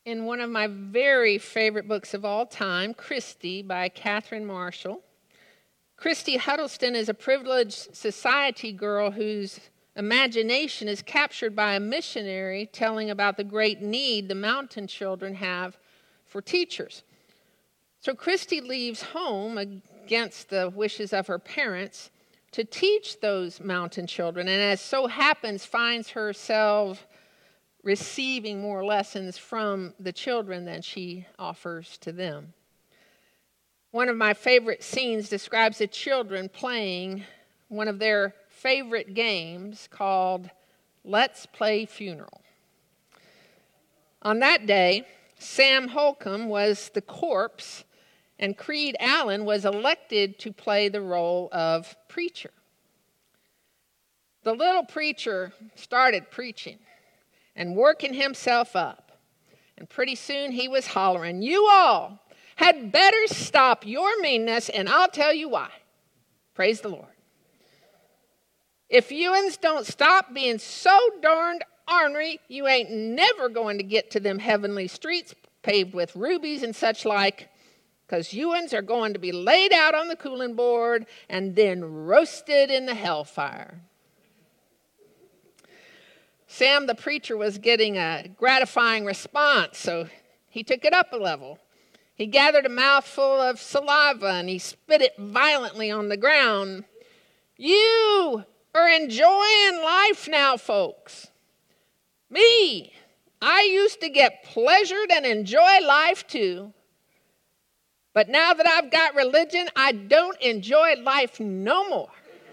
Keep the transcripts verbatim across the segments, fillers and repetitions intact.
In one of my very favorite books of all time, Christy by Catherine Marshall, Christy Huddleston is a privileged society girl whose imagination is captured by a missionary telling about the great need the mountain children have for teachers. So Christy leaves home against the wishes of her parents to teach those mountain children, and as so happens, finds herself receiving more lessons from the children than she offers to them. One of my favorite scenes describes the children playing one of their favorite games called Let's Play Funeral. On that day, Sam Holcomb was the corpse, and Creed Allen was elected to play the role of preacher. The little preacher started preaching and working himself up. And pretty soon he was hollering, "You all had better stop your meanness, and I'll tell you why." Praise the Lord. If you'uns don't stop being so darned ornery, you ain't never going to get to them heavenly streets paved with rubies and such like, because you'uns are going to be laid out on the cooling board and then roasted in the hellfire. Sam, the preacher, was getting a gratifying response, so he took it up a level. He gathered a mouthful of saliva and he spit it violently on the ground. "You are enjoying life now, folks. Me, I used to get pleasured and enjoy life too. But now that I've got religion, I don't enjoy life no more."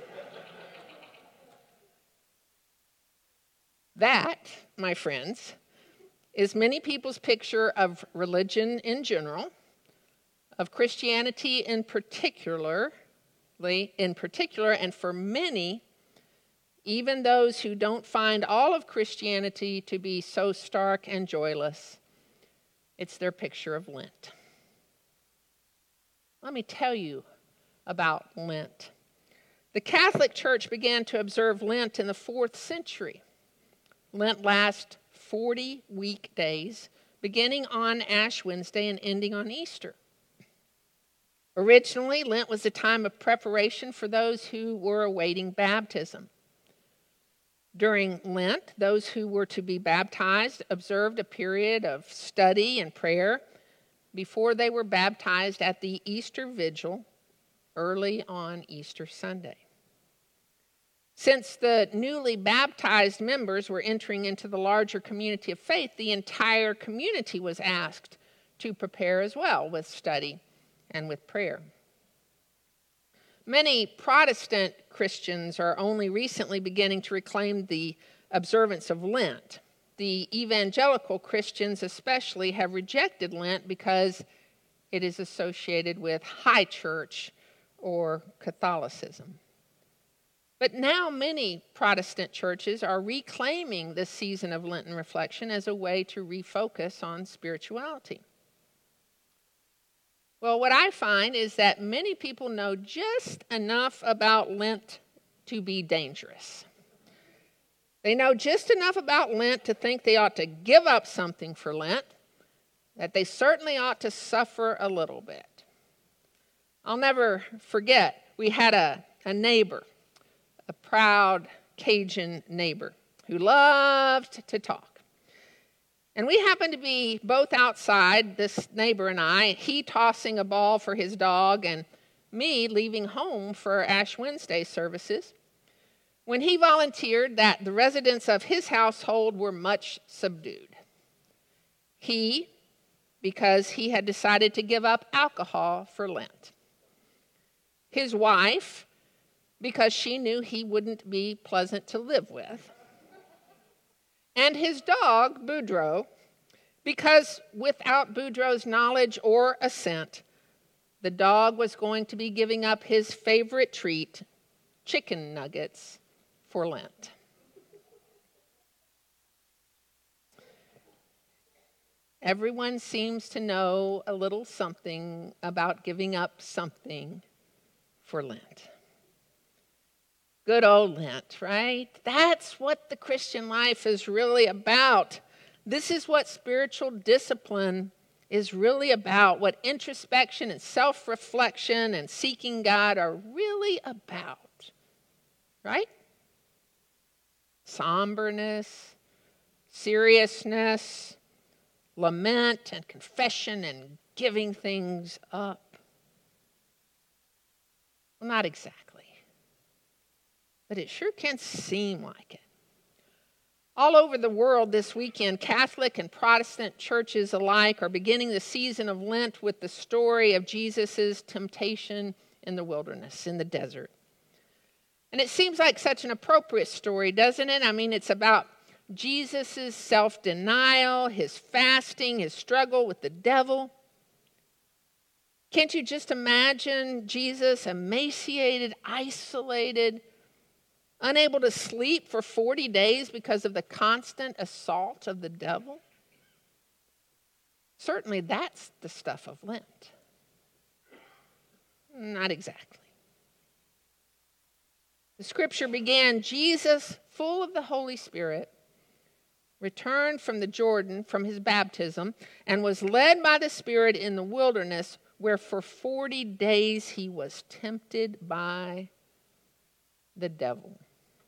That, my friends, is many people's picture of religion in general, of Christianity in particular, in particular, and for many, even those who don't find all of Christianity to be so stark and joyless, it's their picture of Lent. Let me tell you about Lent. The Catholic Church began to observe Lent in the fourth century. Lent lasts forty weekdays, beginning on Ash Wednesday and ending on Easter. Originally, Lent was a time of preparation for those who were awaiting baptism. During Lent, those who were to be baptized observed a period of study and prayer before they were baptized at the Easter Vigil early on Easter Sunday. Since the newly baptized members were entering into the larger community of faith, the entire community was asked to prepare as well with study and with prayer. Many Protestant Christians are only recently beginning to reclaim the observance of Lent. The evangelical Christians especially have rejected Lent because it is associated with high church or Catholicism. But now many Protestant churches are reclaiming this season of Lenten reflection as a way to refocus on spirituality. Well, what I find is that many people know just enough about Lent to be dangerous. They know just enough about Lent to think they ought to give up something for Lent, that they certainly ought to suffer a little bit. I'll never forget, we had a, a neighbor, a proud Cajun neighbor who loved to talk. And we happened to be both outside, this neighbor and I, he tossing a ball for his dog and me leaving home for Ash Wednesday services, when he volunteered that the residents of his household were much subdued. He, because he had decided to give up alcohol for Lent. His wife, because she knew he wouldn't be pleasant to live with. And his dog, Boudreaux, because without Boudreaux's knowledge or assent, the dog was going to be giving up his favorite treat, chicken nuggets, for Lent. Everyone seems to know a little something about giving up something for Lent. Good old Lent, right? That's what the Christian life is really about. This is what spiritual discipline is really about, what introspection and self-reflection and seeking God are really about, right? Somberness, seriousness, lament and confession and giving things up. Well, not exactly, but it sure can seem like it. All over the world this weekend, Catholic and Protestant churches alike are beginning the season of Lent with the story of Jesus' temptation in the wilderness, in the desert. And it seems like such an appropriate story, doesn't it? I mean, it's about Jesus' self-denial, his fasting, his struggle with the devil. Can't you just imagine Jesus emaciated, isolated, unable to sleep for forty days because of the constant assault of the devil? Certainly that's the stuff of Lent. Not exactly. The scripture began, Jesus, full of the Holy Spirit, returned from the Jordan, from his baptism, and was led by the Spirit in the wilderness, where for forty days he was tempted by the devil.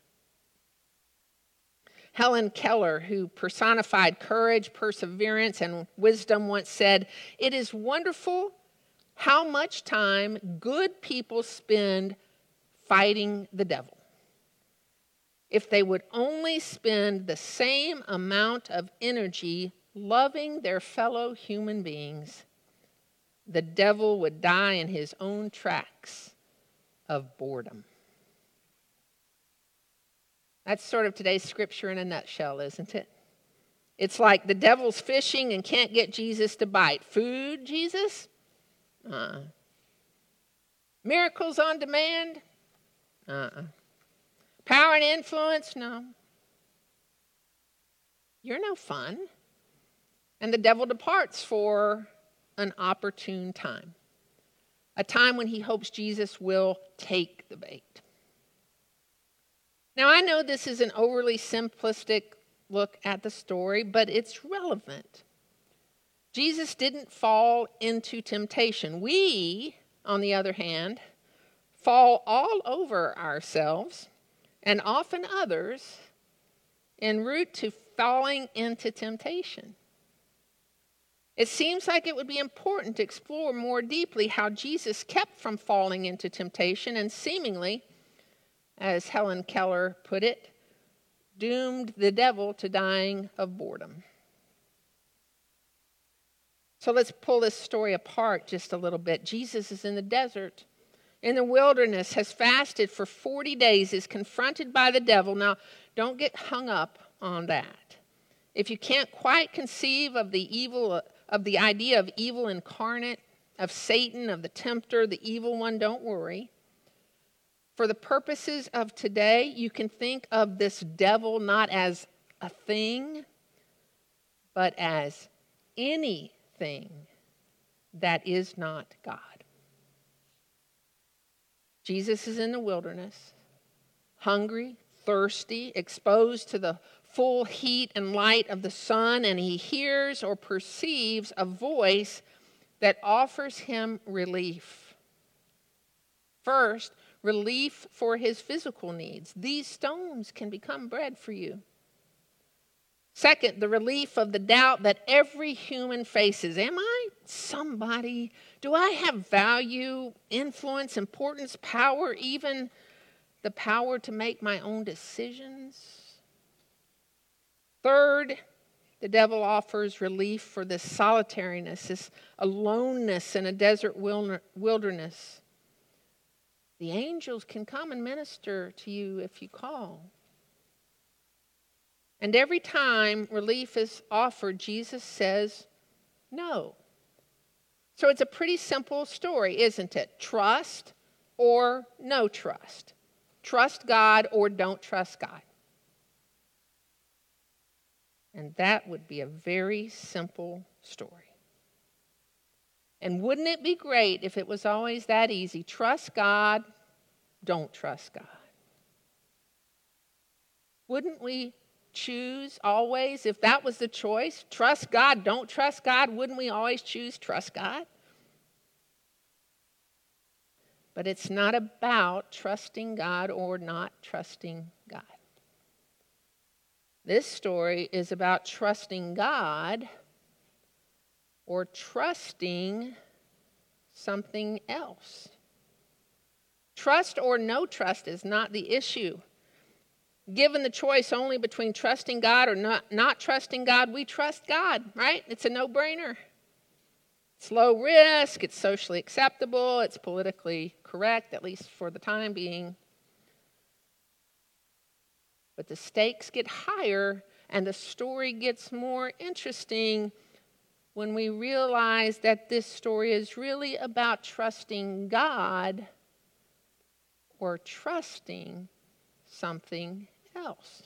Helen Keller, who personified courage, perseverance, and wisdom, once said, "It is wonderful how much time good people spend fighting the devil. If they would only spend the same amount of energy loving their fellow human beings, the devil would die in his own tracks of boredom." That's sort of today's scripture in a nutshell, isn't it? It's like the devil's fishing and can't get Jesus to bite. Food, Jesus? Uh-uh. Miracles on demand? Uh-uh. Power and influence? No. You're no fun. And the devil departs for an opportune time, a time when he hopes Jesus will take the bait. Now, I know this is an overly simplistic look at the story, but it's relevant. Jesus didn't fall into temptation. We, on the other hand, fall all over ourselves and often others en route to falling into temptation. It seems like it would be important to explore more deeply how Jesus kept from falling into temptation and seemingly, as Helen Keller put it, doomed the devil to dying of boredom. So let's pull this story apart just a little bit. Jesus is in the desert, in the wilderness, has fasted for forty days, is confronted by the devil. Now, don't get hung up on that. If you can't quite conceive of the evil, of the idea of evil incarnate, of Satan, of the tempter, the evil one, don't worry. For the purposes of today, you can think of this devil not as a thing, but as anything that is not God. Jesus is in the wilderness, hungry, thirsty, exposed to the full heat and light of the sun, and he hears or perceives a voice that offers him relief. First, relief for his physical needs. These stones can become bread for you. Second, the relief of the doubt that every human faces. Am I somebody? Do I have value, influence, importance, power, even the power to make my own decisions? Third, the devil offers relief for this solitariness, this aloneness in a desert wilderness. The angels can come and minister to you if you call. And every time relief is offered, Jesus says no. So it's a pretty simple story, isn't it? Trust or no trust. Trust God or don't trust God. And that would be a very simple story. And wouldn't it be great if it was always that easy? Trust God, don't trust God. Wouldn't we choose always, if that was the choice, trust God, don't trust God, wouldn't we always choose trust God? But it's not about trusting God or not trusting God. This story is about trusting God or trusting something else. Trust or no trust is not the issue. Given the choice only between trusting God or not, not trusting God, we trust God, right? It's a no-brainer. It's low risk, it's socially acceptable, it's politically correct, at least for the time being. But the stakes get higher and the story gets more interesting when we realize that this story is really about trusting God or trusting something else.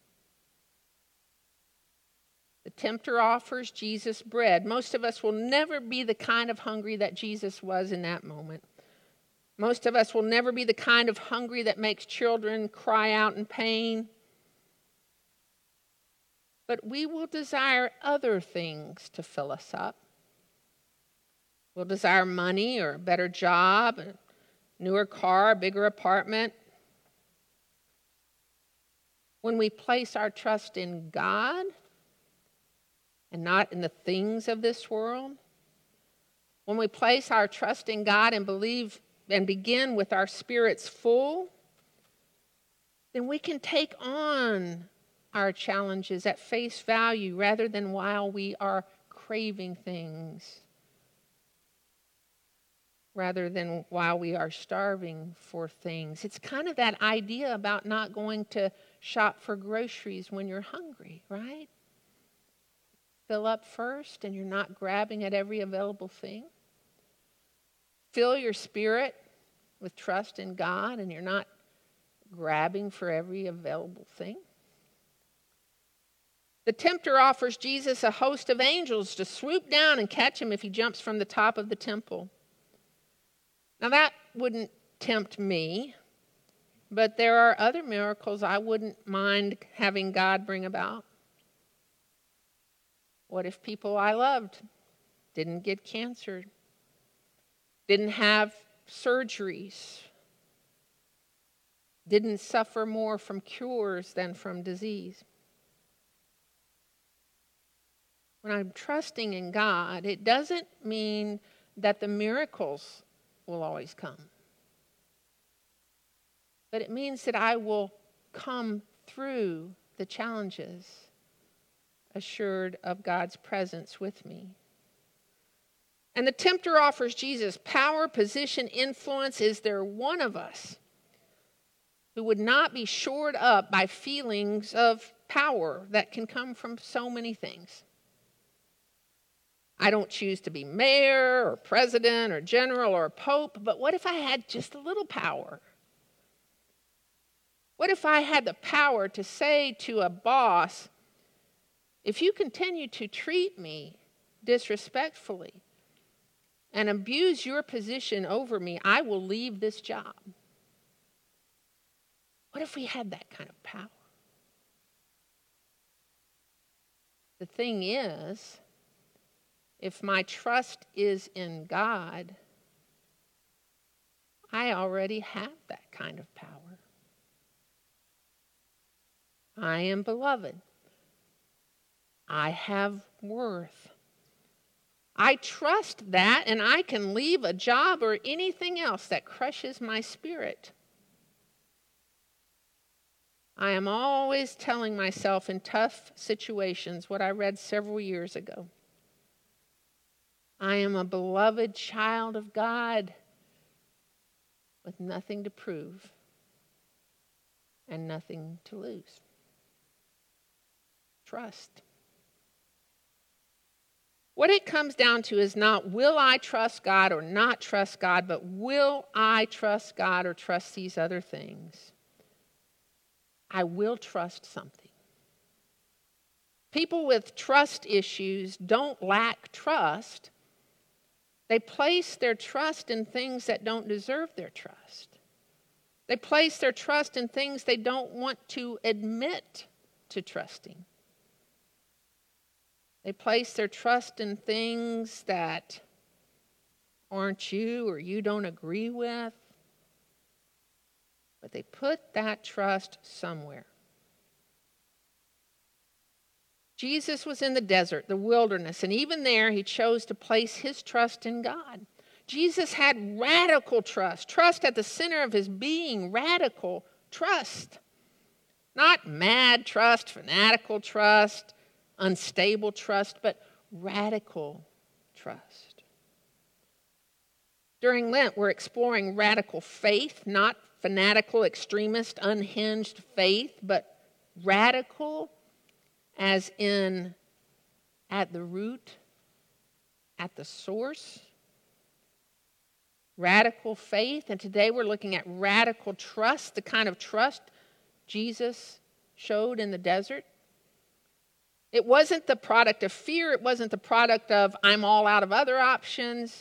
The tempter offers Jesus bread. Most of us will never be the kind of hungry that Jesus was in that moment. Most of us will never be the kind of hungry that makes children cry out in pain. But we will desire other things to fill us up. We'll desire money or a better job, a newer car, a bigger apartment. When we place our trust in God and not in the things of this world, when we place our trust in God and believe and begin with our spirits full, then we can take on our challenges at face value rather than while we are craving things, rather than while we are starving for things. It's kind of that idea about not going to shop for groceries when you're hungry, right? Fill up first and you're not grabbing at every available thing. Fill your spirit with trust in God and you're not grabbing for every available thing. The tempter offers Jesus a host of angels to swoop down and catch him if he jumps from the top of the temple. Now that wouldn't tempt me, but there are other miracles I wouldn't mind having God bring about. What if people I loved didn't get cancer, didn't have surgeries, didn't suffer more from cures than from disease? When I'm trusting in God, it doesn't mean that the miracles will always come. But it means that I will come through the challenges assured of God's presence with me. And the tempter offers Jesus power, position, influence. Is there one of us who would not be shored up by feelings of power that can come from so many things? I don't choose to be mayor or president or general or pope, but what if I had just a little power? What if I had the power to say to a boss, if you continue to treat me disrespectfully and abuse your position over me, I will leave this job? What if we had that kind of power? The thing is, if my trust is in God, I already have that kind of power. I am beloved. I have worth. I trust that, and I can leave a job or anything else that crushes my spirit. I am always telling myself in tough situations what I read several years ago. I am a beloved child of God with nothing to prove and nothing to lose. Trust. What it comes down to is not will I trust God or not trust God, but will I trust God or trust these other things? I will trust something. People with trust issues don't lack trust. They place their trust in things that don't deserve their trust. They place their trust in things they don't want to admit to trusting. They place their trust in things that aren't you or you don't agree with. But they put that trust somewhere. Jesus was in the desert, the wilderness, and even there he chose to place his trust in God. Jesus had radical trust, trust at the center of his being, radical trust. Not mad trust, fanatical trust, unstable trust, but radical trust. During Lent, we're exploring radical faith, not fanatical, extremist, unhinged faith, but radical as in at the root, at the source. Radical faith. And today we're looking at radical trust, the kind of trust Jesus showed in the desert. It wasn't the product of fear. It wasn't the product of I'm all out of other options.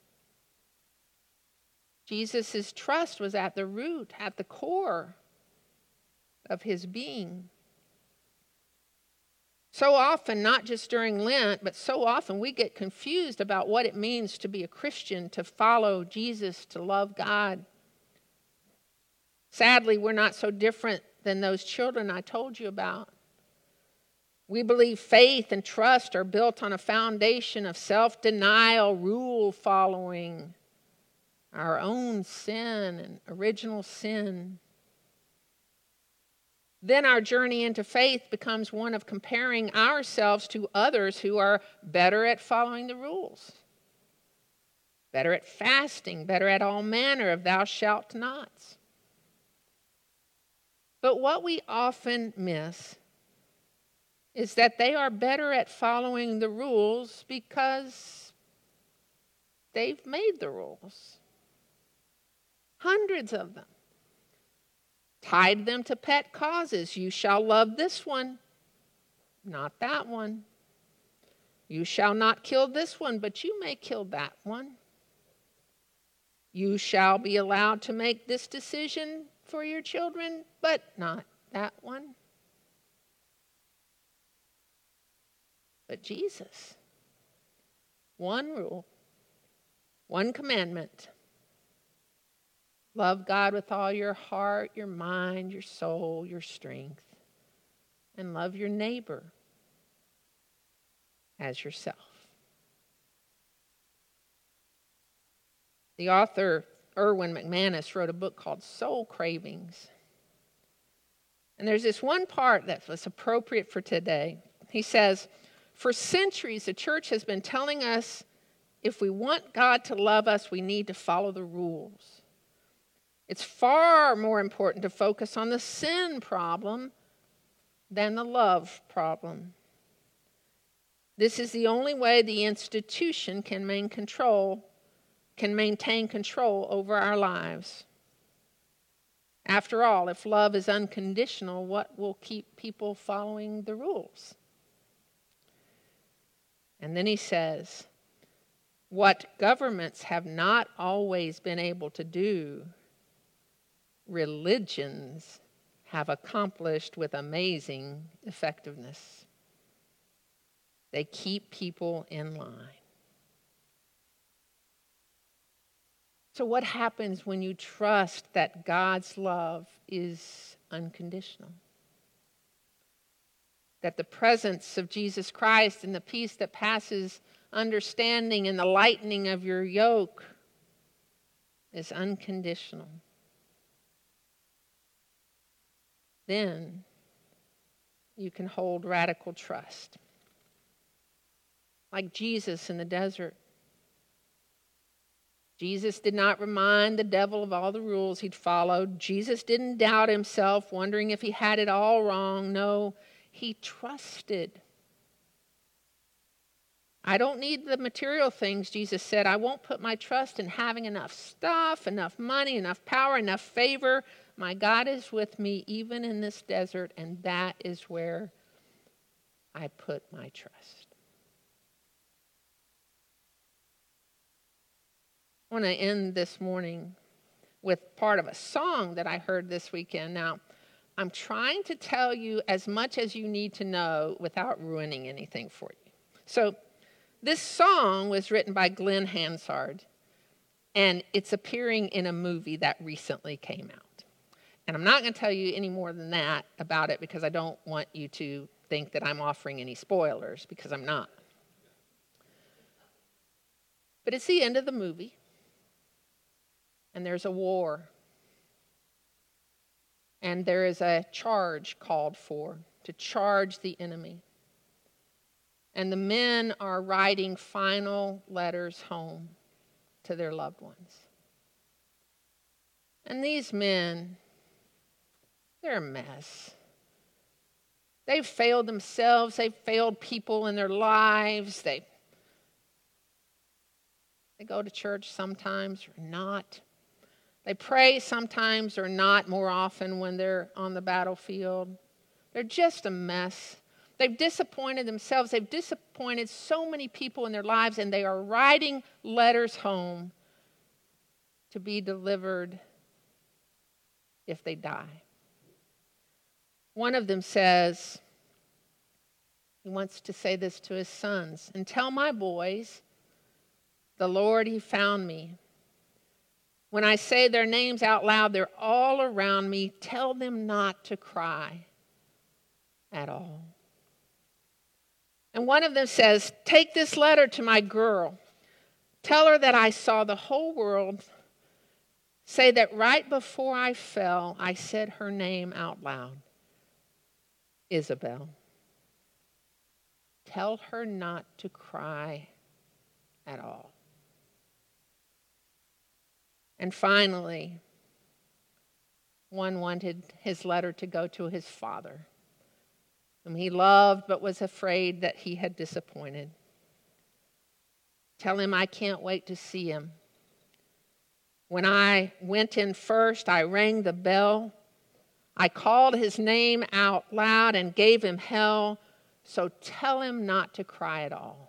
Jesus' trust was at the root, at the core of his being. So often, not just during Lent, but so often we get confused about what it means to be a Christian, to follow Jesus, to love God. Sadly, we're not so different than those children I told you about. We believe faith and trust are built on a foundation of self-denial, rule following, our own sin and original sin. Then our journey into faith becomes one of comparing ourselves to others who are better at following the rules, better at fasting, better at all manner of thou shalt nots. But what we often miss is that they are better at following the rules because they've made the rules. Hundreds of them. Tied them to pet causes. You shall love this one, not that one. You shall not kill this one, but you may kill that one. You shall be allowed to make this decision for your children, but not that one. But Jesus, one rule, one commandment. Love God with all your heart, your mind, your soul, your strength. And love your neighbor as yourself. The author, Erwin McManus, wrote a book called Soul Cravings. And there's this one part that was appropriate for today. He says, for centuries, the church has been telling us if we want God to love us, we need to follow the rules. It's far more important to focus on the sin problem than the love problem. This is the only way the institution can maintain control, can maintain control over our lives. After all, if love is unconditional, what will keep people following the rules? And then he says, what governments have not always been able to do, religions have accomplished with amazing effectiveness. They keep people in line. So what happens when you trust that God's love is unconditional? That the presence of Jesus Christ and the peace that passes understanding and the lightening of your yoke is unconditional. Then you can hold radical trust. Like Jesus in the desert. Jesus did not remind the devil of all the rules he'd followed. Jesus didn't doubt himself, wondering if he had it all wrong. No, he trusted. I don't need the material things, Jesus said. I won't put my trust in having enough stuff, enough money, enough power, enough favor. My God is with me even in this desert, and that is where I put my trust. I want to end this morning with part of a song that I heard this weekend. Now, I'm trying to tell you as much as you need to know without ruining anything for you. So this song was written by Glenn Hansard, and it's appearing in a movie that recently came out. And I'm not going to tell you any more than that about it because I don't want you to think that I'm offering any spoilers, because I'm not. But it's the end of the movie, and there's a war. And there is a charge called for to charge the enemy. And the men are writing final letters home to their loved ones. And these men, they're a mess. They've failed themselves. They've failed people in their lives. They, they go to church sometimes or not. They pray sometimes or not, more often when they're on the battlefield. They're just a mess. They've disappointed themselves. They've disappointed so many people in their lives, and they are writing letters home to be delivered if they die. One of them says, he wants to say this to his sons, "And tell my boys, the Lord, he found me. When I say their names out loud, they're all around me. Tell them not to cry at all." And one of them says, "Take this letter to my girl. Tell her that I saw the whole world. Say that right before I fell, I said her name out loud. Isabel. Tell her not to cry at all." And finally, one wanted his letter to go to his father, whom he loved but was afraid that he had disappointed. "Tell him I can't wait to see him. When I went in first, I rang the bell. I called his name out loud and gave him hell, so tell him not to cry at all."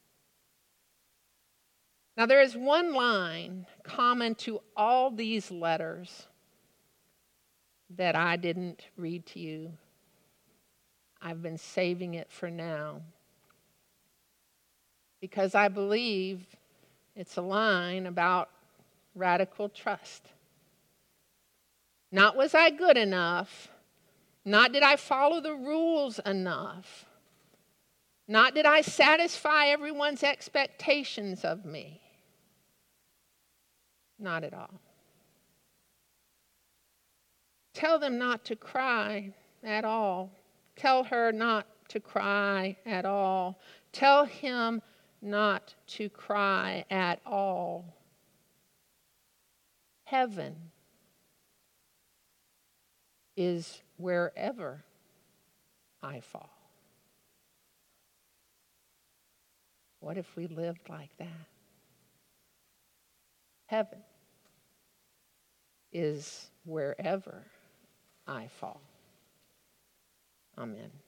Now, there is one line common to all these letters that I didn't read to you. I've been saving it for now, because I believe it's a line about radical trust. Not was I good enough, not did I follow the rules enough, not did I satisfy everyone's expectations of me. Not at all. Tell them not to cry at all. Tell her not to cry at all. Tell him not to cry at all. Heaven is wherever I fall. What if we lived like that? Heaven is wherever I fall. Amen.